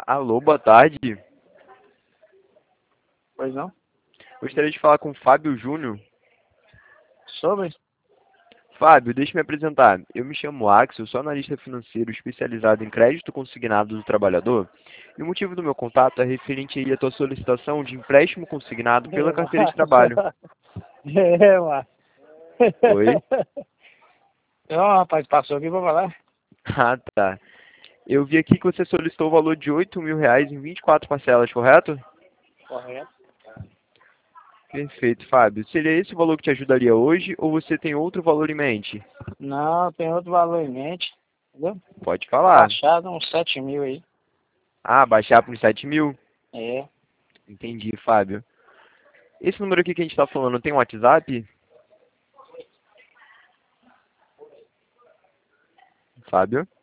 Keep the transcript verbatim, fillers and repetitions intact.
Alô, boa tarde. Pois não? Gostaria de falar com o Fábio Júnior. Sobre? Fábio, deixa eu me apresentar. Eu me chamo Axel, sou analista financeiro especializado em crédito consignado do trabalhor. E o motivo do meu contato é referente aí à tua solicitação de empréstimo consignado pela É, carteira de Márcio. trabalho. É, Márcio. Oi? Não, rapaz, passou aqui pra falar. Ah, tá. Eu vi aqui que você solicitou o valor de oito mil reais em vinte e quatro parcelas, correto? Correto. Perfeito, Fábio. Seria esse o valor que te ajudaria hoje ou você tem outro valor em mente? Não, tem outro valor em mente. Entendeu? Pode falar. Baixado uns sete mil aí. Ah, baixar para uns sete mil? É. Entendi, Fábio. Esse número aqui que a gente está falando tem um WhatsApp? Fábio?